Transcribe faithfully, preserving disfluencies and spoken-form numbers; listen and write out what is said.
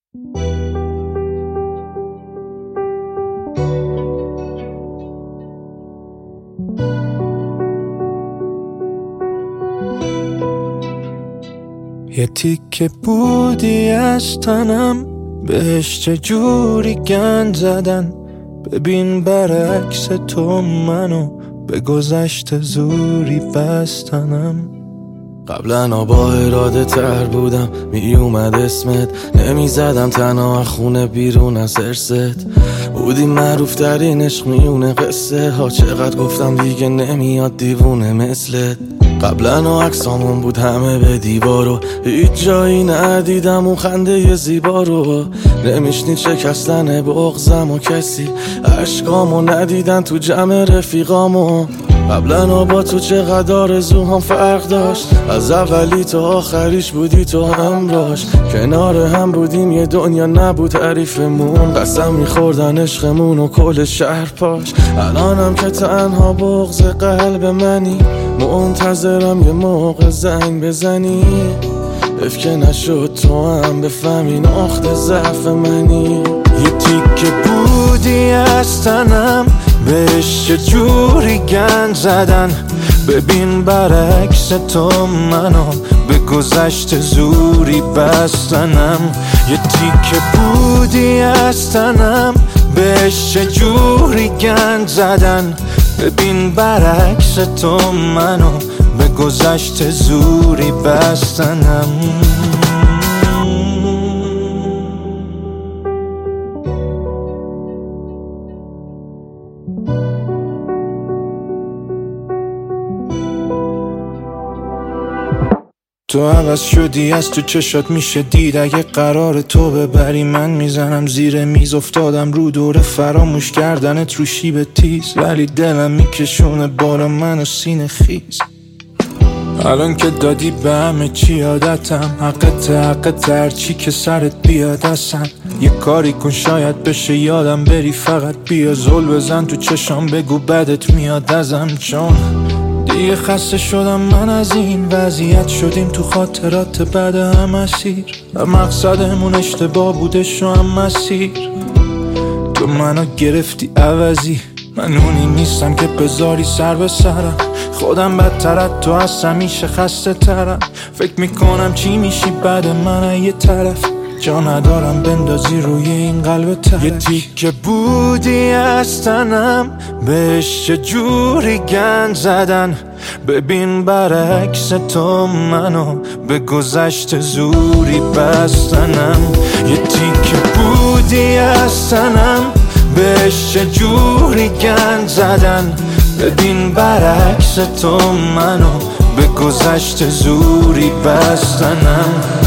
یه تیکه بودی از تنم، بهش چجوری گند زدن. ببین برعکس تو منو به گذشته زوری بستنم. قبلا با اراده تر بودم، می اومد اسمت، نمی زدم تنها خونه بیرون از ارست. بودی معروف ترین عشق میونه قصه ها، چقدر گفتم دیگه نمیاد دیوونه مثلت. قبلا عکسامون بود همه به دیوارو، هیچ جایی ندیدم اون خنده زیبا رو. نمیشنید شکستن بغضم و کسی، عشقامو ندیدن تو جمع رفیقامو. قبلا با تو چقدر آرزوهام فرق داشت، از اولی تا آخریش بودی تو همراش. کنار هم بودیم یه دنیا نبود حریفمون، قسم میخوردن عشقمون و کل شهر پاش. الانم که تنها بغض قلب منی، منتظرم یه موقع زنگ بزنی. اف که نشد تو هم بفهمی نقطه ضعف منی. یه تیکه بودی از تنم، بهش چجوری گند زدن. ببین برعکس تو منو به گذشته زوری بستنم. یه تیکه بودی از تنم، بهش چجوری گند زدن. ببین برعکس تو منو به گذشته زوری بستنم. تو عوض شدی، از تو چشات میشه دید. اگه قرار تو ببری من میزنم زیر میز. افتادم رو دور فراموش کردنت رو شیب تیز، ولی دلم میکشونه بالا منو سینه خیز. الان که دادی به همه چی عادتم، حقت حقت هرچی که سرت بیاد اصلا. یه کاری کن شاید بشه یادم بری، فقط بیا زل بزن تو چشام بگو بدت میاد ازم. چون دیگه خسته شدم من از این وضعیت، شدیم تو خاطرات بعد هم اسیر. و مقصدمون اشتباه بودش و هم مسیر. تو منو گرفتی عوضی، من اونی نیستم که بذاری سر به سرم. خودم بدترت تو از همیشه خسته ترم. فکر میکنم چی میشی بعد من یه طرف، جا ندارم بندازی روی این قلب ترک. یه تیکه بودی از تنم، بهش چجوری گند زدن. ببین برعکس تو منو به گذشته زوری بستنم. یه تیکه بودی از تنم، بهش چجوری گند زدن. ببین برعکس تو منو به گذشته زوری بستنم.